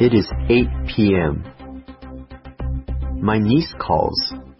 It is 8 p.m. My niece calls.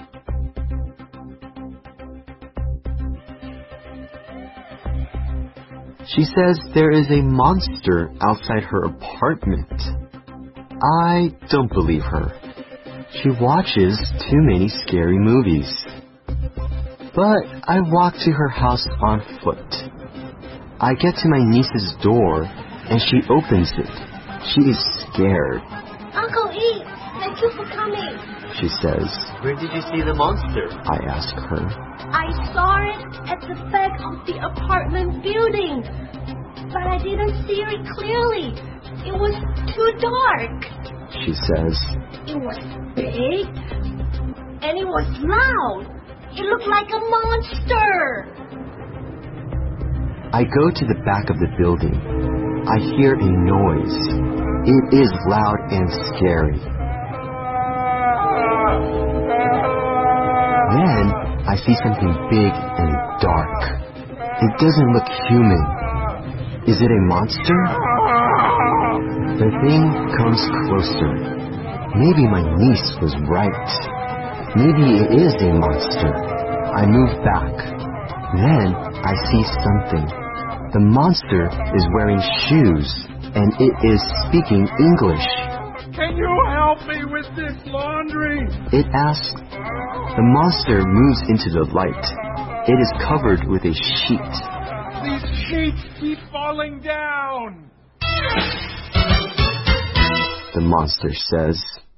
She says there is a monster outside her apartment. I don't believe her. She watches too many scary movies. But I walk to her house on foot. I get to my niece's door and she opens it. She is scared. Uncle E, thank you for coming. She says. Where did you see the monster? I ask her. I saw it at the back of the apartment building. But I didn't see it clearly. It was too dark. She says. It was big. And it was loud. It looked like a monster. I go to the back of the building. I hear a noise. It is loud and scary. Then I see something big and dark. It doesn't look human. Is it a monster? The thing comes closer. Maybe my niece was right. Maybe it is a monster. I move back. Then I see something. The monster is wearing shoes, and it is speaking English. Can you help me with this laundry? It asks. The monster moves into the light. It is covered with a sheet. These sheets keep falling down. The monster says.